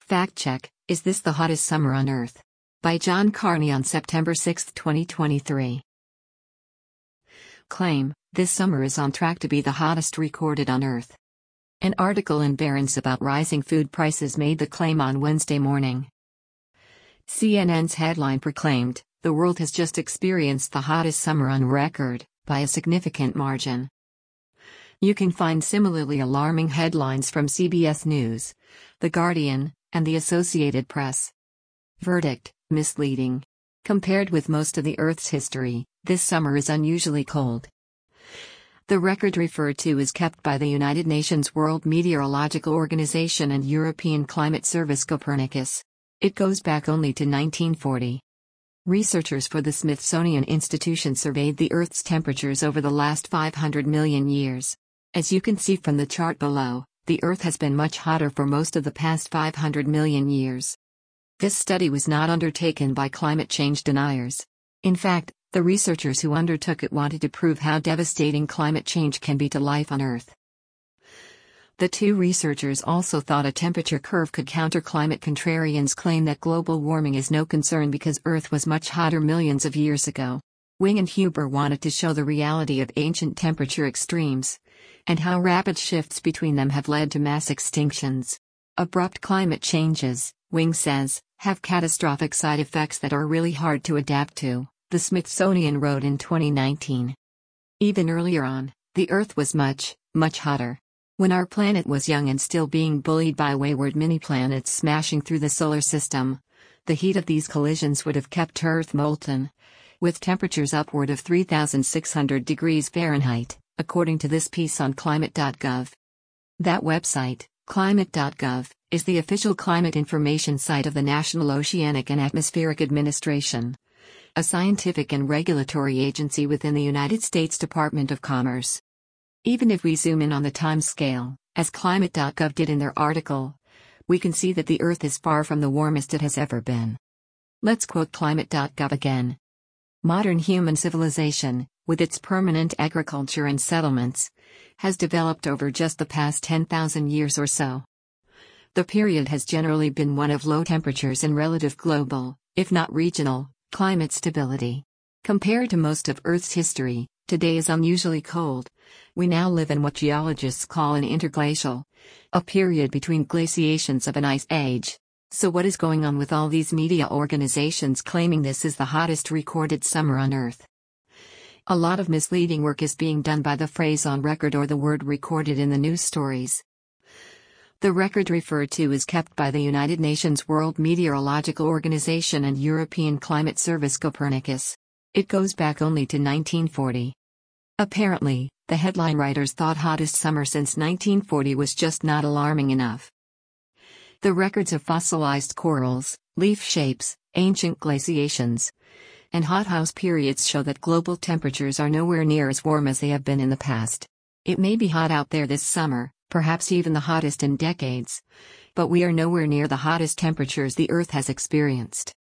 Fact check: Is this the hottest summer on Earth? By John Carney on September 6, 2023. Claim: This summer is on track to be the hottest recorded on Earth. An article in Barron's about rising food prices made the claim on Wednesday morning. CNN's headline proclaimed, "The world has just experienced the hottest summer on record, by a significant margin." You can find similarly alarming headlines from CBS News, The Guardian, and the Associated Press. Verdict: misleading. Compared with most of the Earth's history, this summer is unusually cold. The record referred to is kept by the United Nations World Meteorological Organization and European Climate Service Copernicus. It goes back only to 1940. Researchers for the Smithsonian Institution surveyed the Earth's temperatures over the last 500 million years. As you can see from the chart below, the Earth has been much hotter for most of the past 500 million years. This study was not undertaken by climate change deniers. In fact, the researchers who undertook it wanted to prove how devastating climate change can be to life on Earth. The two researchers also thought a temperature curve could counter climate contrarians' claim that global warming is no concern because Earth was much hotter millions of years ago. Wing and Huber wanted to show the reality of ancient temperature extremes, and how rapid shifts between them have led to mass extinctions. Abrupt climate changes, Wing says, have catastrophic side effects that are really hard to adapt to, the Smithsonian wrote in 2019. Even earlier on, the Earth was much, much hotter. When our planet was young and still being bullied by wayward mini-planets smashing through the solar system, the heat of these collisions would have kept Earth molten, with temperatures upward of 3,600 degrees Fahrenheit, according to this piece on climate.gov. That website, climate.gov, is the official climate information site of the National Oceanic and Atmospheric Administration, a scientific and regulatory agency within the United States Department of Commerce. Even if we zoom in on the time scale, as climate.gov did in their article, we can see that the Earth is far from the warmest it has ever been. Let's quote climate.gov again. Modern human civilization, with its permanent agriculture and settlements, has developed over just the past 10,000 years or so. The period has generally been one of low temperatures and relative global, if not regional, climate stability. Compared to most of Earth's history, today is unusually cold. We now live in what geologists call an interglacial, a period between glaciations of an ice age. So what is going on with all these media organizations claiming this is the hottest recorded summer on Earth? A lot of misleading work is being done by the phrase on record or the word recorded in the news stories. The record referred to is kept by the United Nations World Meteorological Organization and European Climate Service Copernicus. It goes back only to 1940. Apparently, the headline writers thought hottest summer since 1940 was just not alarming enough. The records of fossilized corals, leaf shapes, ancient glaciations, and hothouse periods show that global temperatures are nowhere near as warm as they have been in the past. It may be hot out there this summer, perhaps even the hottest in decades, but we are nowhere near the hottest temperatures the Earth has experienced.